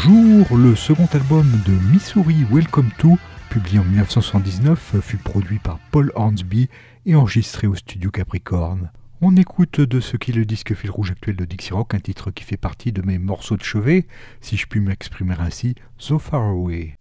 Bonjour, le second album de Missouri Welcome To, publié en 1979, fut produit par Paul Hornsby et enregistré au studio Capricorn. On écoute de ce qui est le disque fil rouge actuel de Dixie Rock, un titre qui fait partie de mes morceaux de chevet, si je puis m'exprimer ainsi, So Far Away.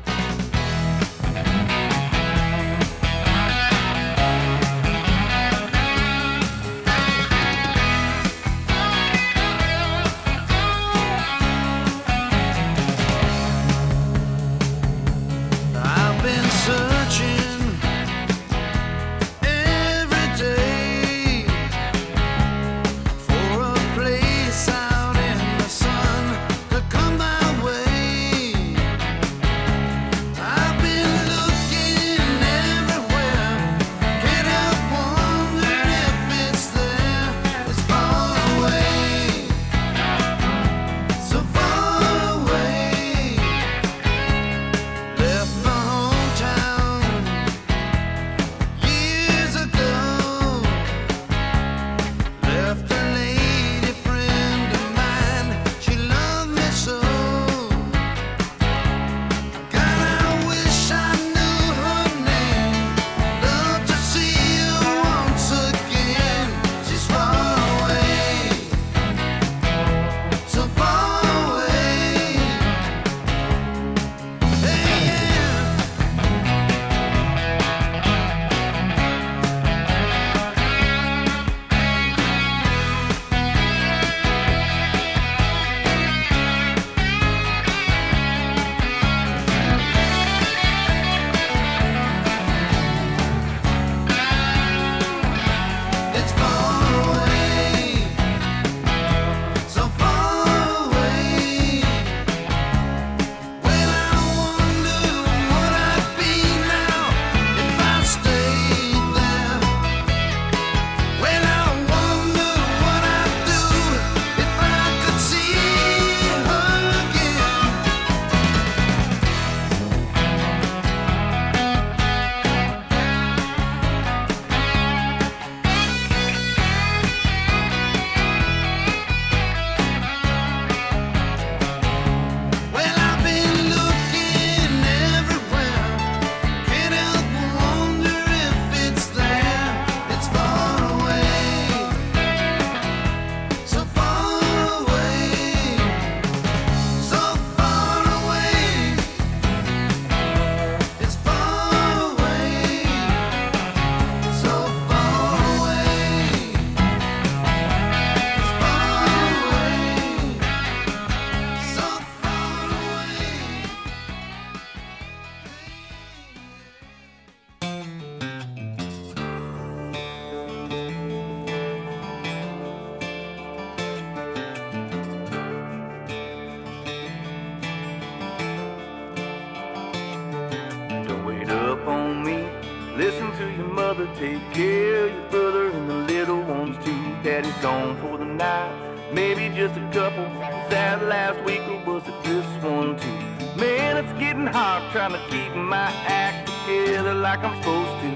Take care of your brother and the little ones too. Daddy's gone for the night, maybe just a couple. Sad last week was it this one too? Man, it's getting hard trying to keep my act together like I'm supposed to.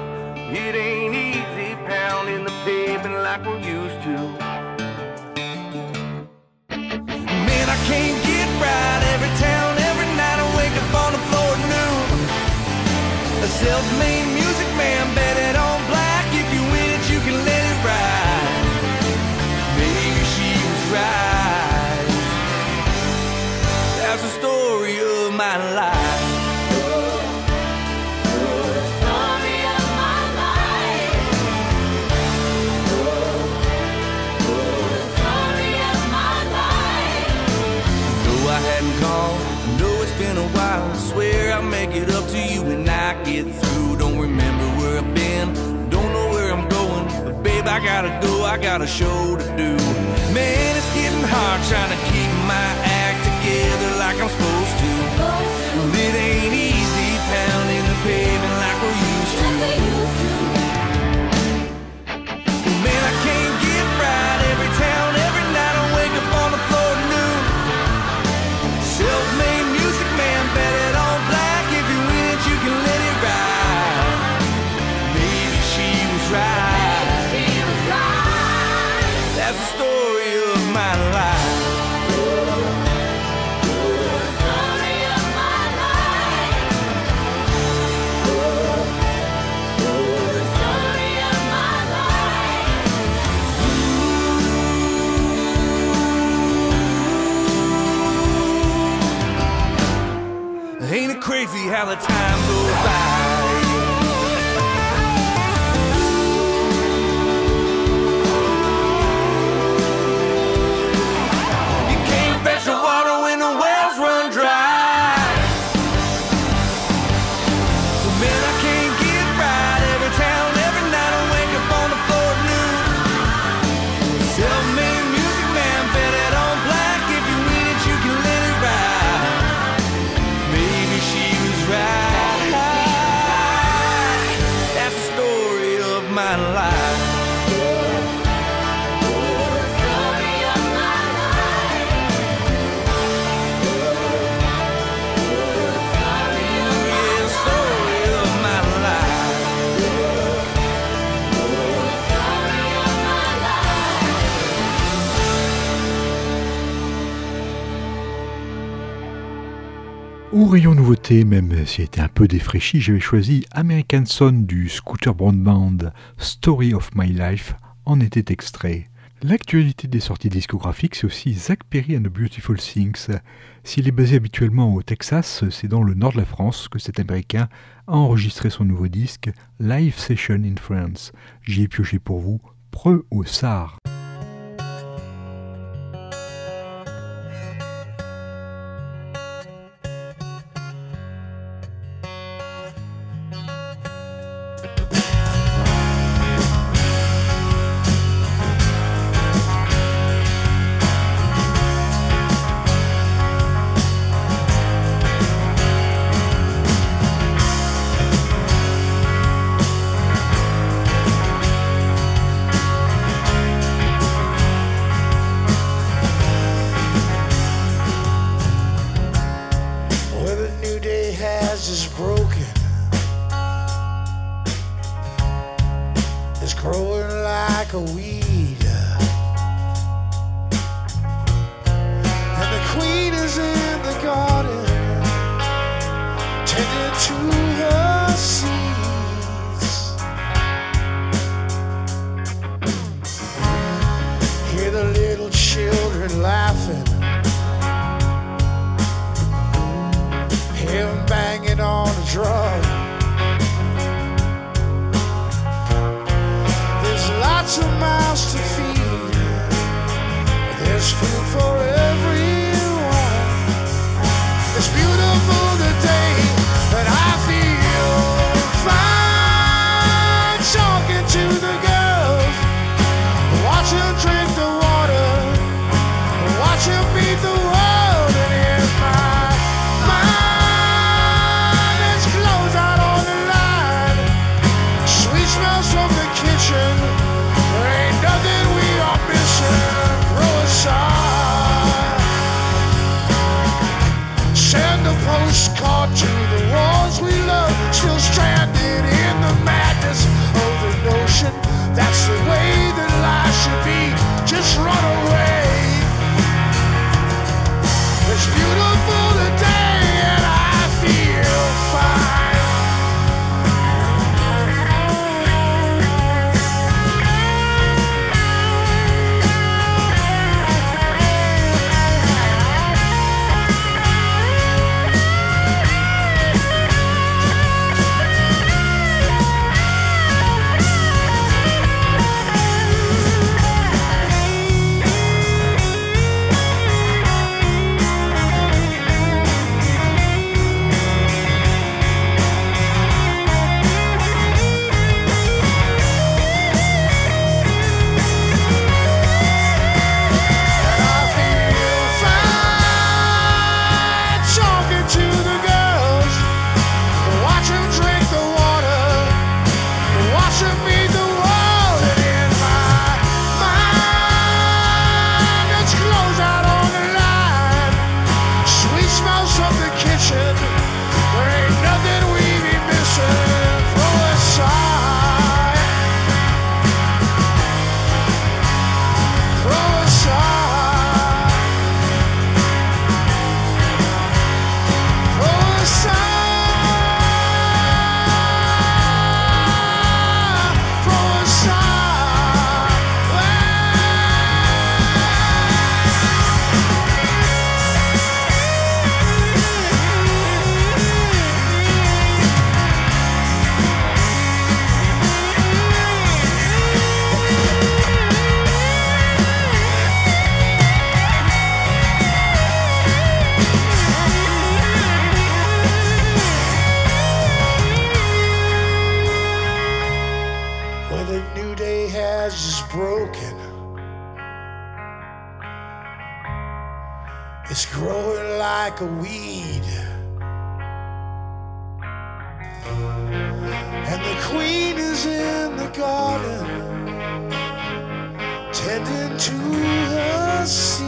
It ain't easy pounding the pavement like we're used to. Man, I can't get right every town, every night I wake up on the floor at noon. A self-made music man, bet it on black. If you win it, you can let it ride. Maybe she was right. That's the story of my life. Story of my life. Story of my life. Though I hadn't called, know it's been a while. Swear I'll make it up to you when I get through. Don't remember where I've been, don't know where I'm going, but babe, I gotta go, I got a show to do. Man, it's getting hard trying to keep my act together like I'm supposed to. Well, it ain't easy pounding the pavement like we're used to. Man, I can't get right every town, every night I wake up on the floor at noon. Self-made music man, bet it on black. If you win it, you can let it ride. Maybe she was right. That's the story of my life. Ain't it crazy how the time goes by? Fetch the water when the wells run dry. But man, I can't get right. Every town, every night I wake up on the floor at noon. Self-made music man, bet it on black. If you win it, you can let it ride. Maybe she was right. That's the story of my life. Au rayon nouveauté, même s'il était un peu défraîchi, j'avais choisi American Son du Scooter Braun Band, Story of My Life, en était extrait. L'actualité des sorties discographiques, c'est aussi Zach Perry and the Beautiful Things. S'il est basé habituellement au Texas, c'est dans le nord de la France que cet Américain a enregistré son nouveau disque Live Session in France. J'y ai pioché pour vous, Preux au Sar. It's beautiful the day that I feel It's growing like a weed. And the queen is in the garden, tending to her seeds.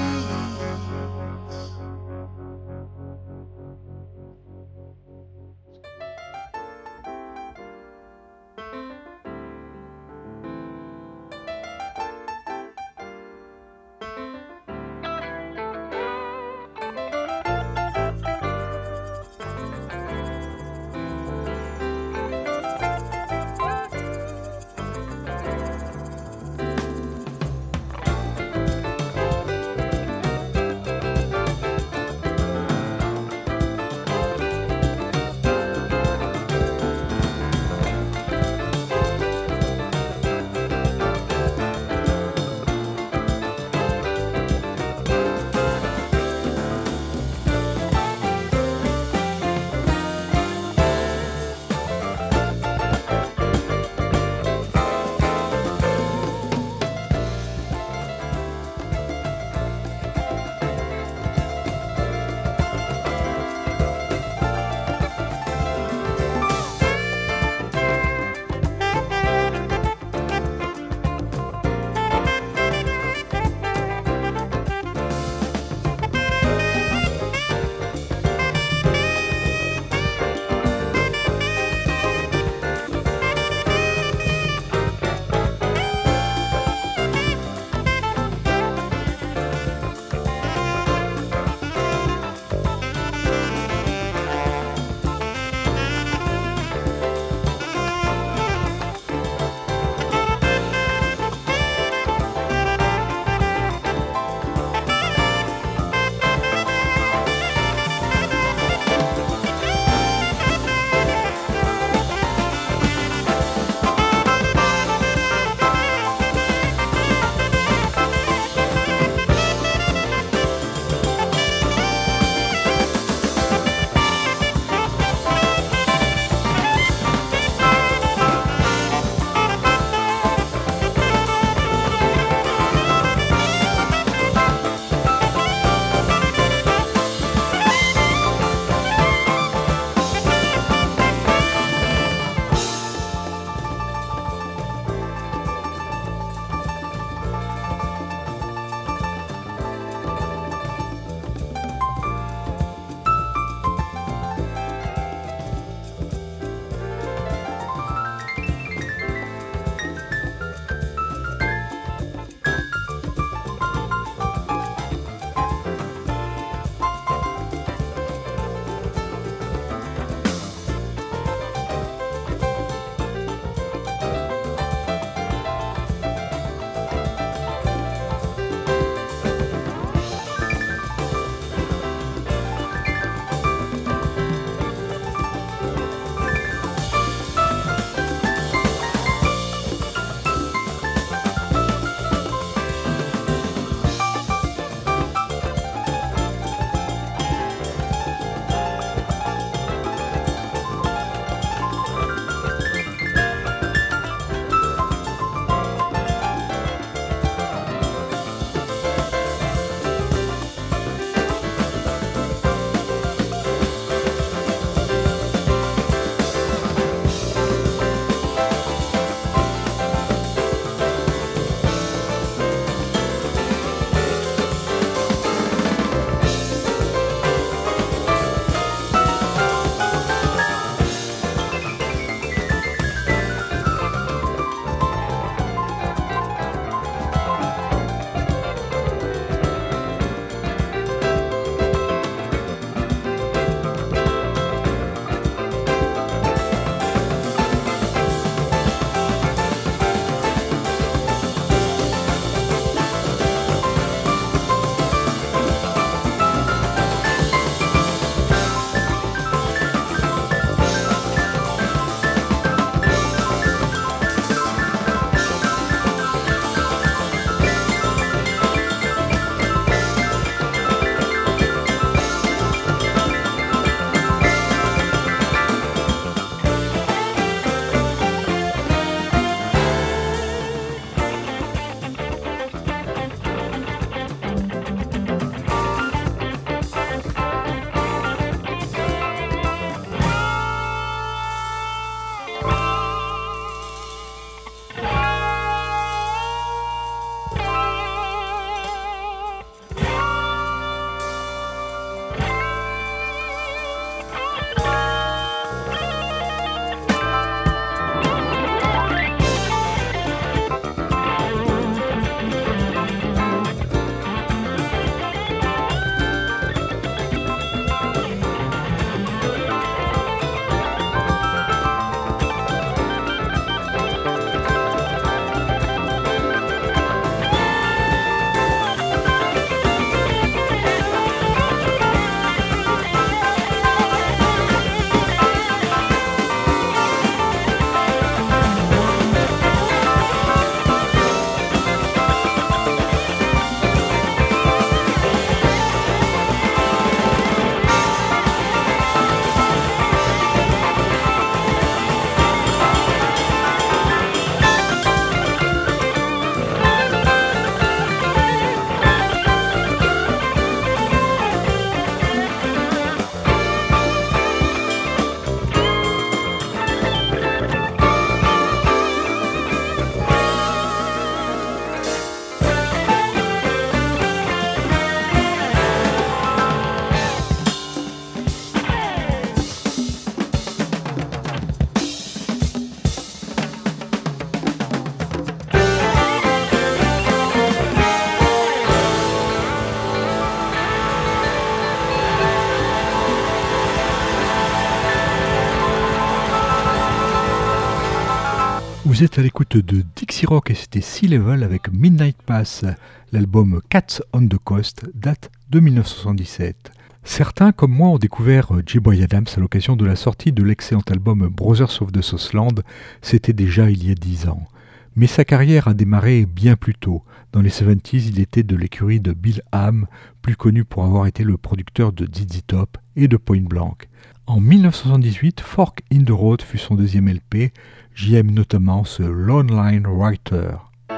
Vous êtes à l'écoute de Dixie Rock et c'était Sea Level avec Midnight Pass. L'album Cats on the Coast date de 1977. Certains, comme moi, ont découvert J-Boy Adams à l'occasion de la sortie de l'excellent album Brothers of the Southland. C'était déjà il y a 10 ans. Mais sa carrière a démarré bien plus tôt. Dans les 70s, il était de l'écurie de Bill Ham, plus connu pour avoir été le producteur de ZZ Top et de Point Blank. En 1978, Fork in the Road fut son deuxième LP. J'y aime notamment ce Lone Line Writer.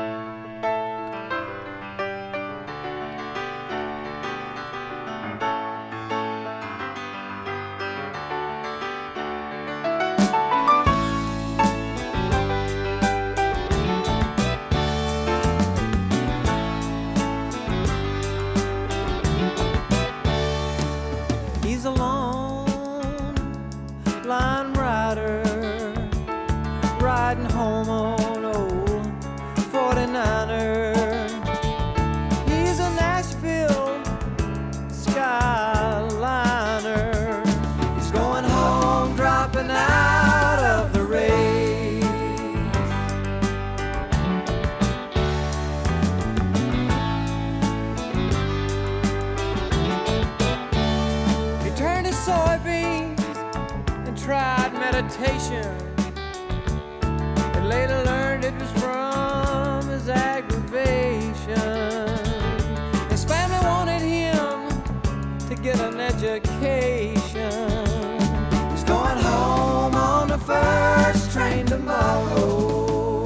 He's a lone line rider, riding home on old 49er. He's a Nashville skyliner. He's going home, dropping out of the race. He turned his soybeans and tried meditation. Later learned it was from his aggravation. His family wanted him to get an education. He's going home on the first train tomorrow.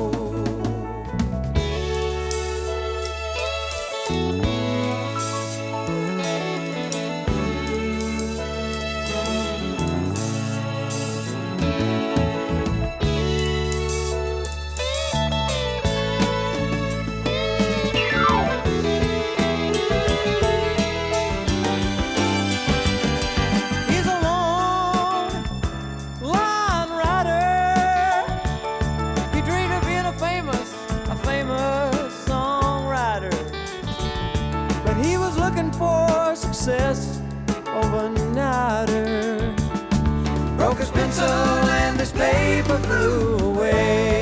He's a long line rider. He dreamed of being a famous songwriter. But he was looking for success overnighter. Broke his pencil and his paper blew away.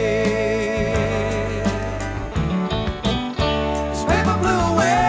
His paper blew away.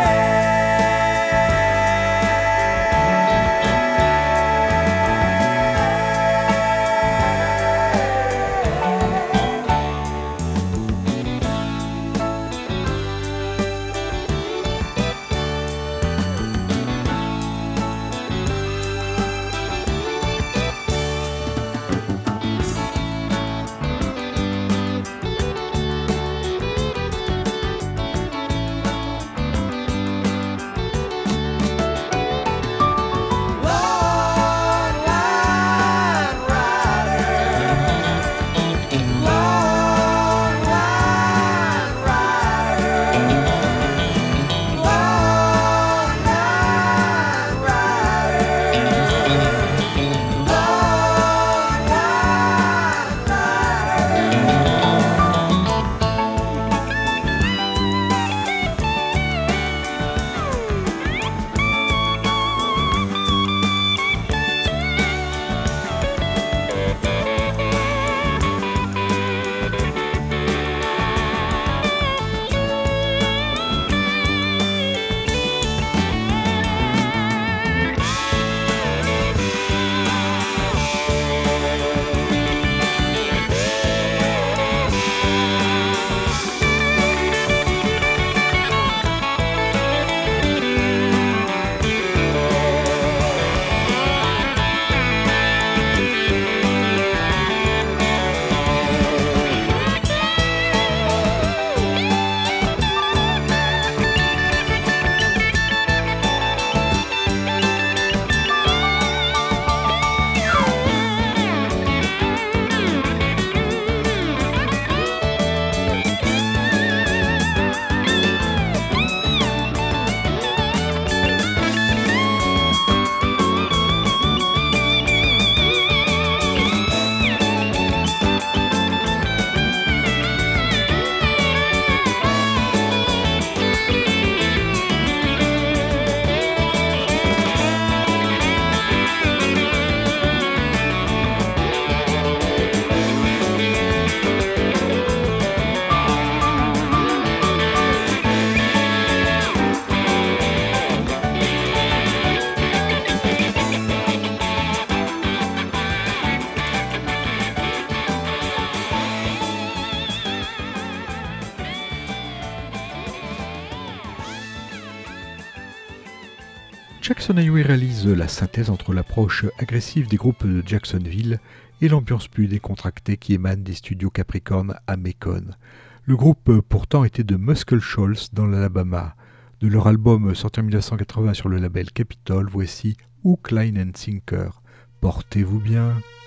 Jackson Highway réalise la synthèse entre l'approche agressive des groupes de Jacksonville et l'ambiance plus décontractée qui émane des studios Capricorn à Macon. Le groupe pourtant était de Muscle Shoals dans l'Alabama. De leur album sorti en 1980 sur le label Capitol, voici Hook, Line and Sinker. Portez-vous bien.